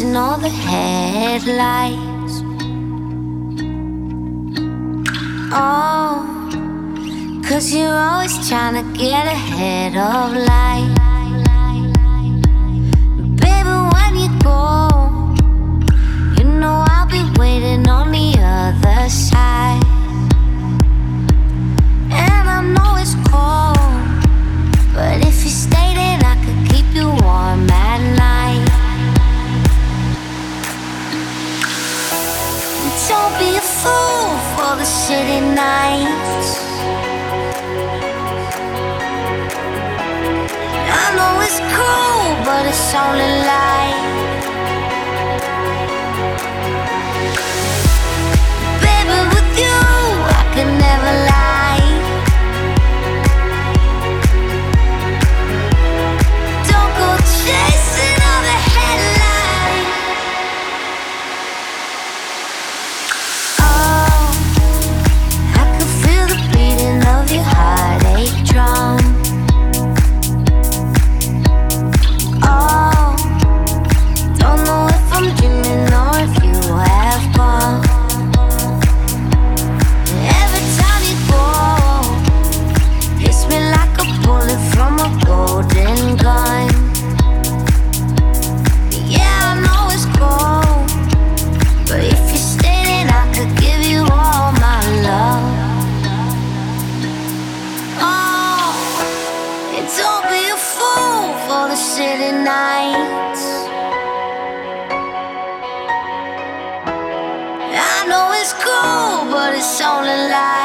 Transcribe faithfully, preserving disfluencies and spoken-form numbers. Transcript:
chasing all the headlights. Oh, 'cause you're always trying to get ahead of life. Baby, when you go, you know I'll be waiting on the other side. And I know it's cold, but if you stay, then I could keep you warm at night. Don't be a fool for the city nights. I know it's cool, but it's only light. Baby, with you, I can never lie. Don't go chasing all the headlights. Oh, I can feel the beating of your heartache drum. Oh, don't know if I'm dreaming or if you have gone. Every time you go, hits me like a bullet from a golden gun. Yeah, I know it's cold, but if you stay, then I could give you all my love. Oh, and don't be a fool for the city nights. I know it's cool, but it's only light.